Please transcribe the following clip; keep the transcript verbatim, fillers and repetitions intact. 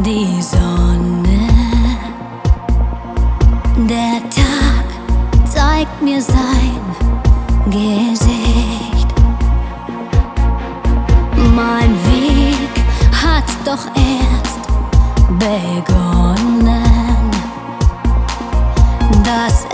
die Sonne. Der Tag zeigt mir sein Gesicht. Mein Weg hat doch erst begonnen. Das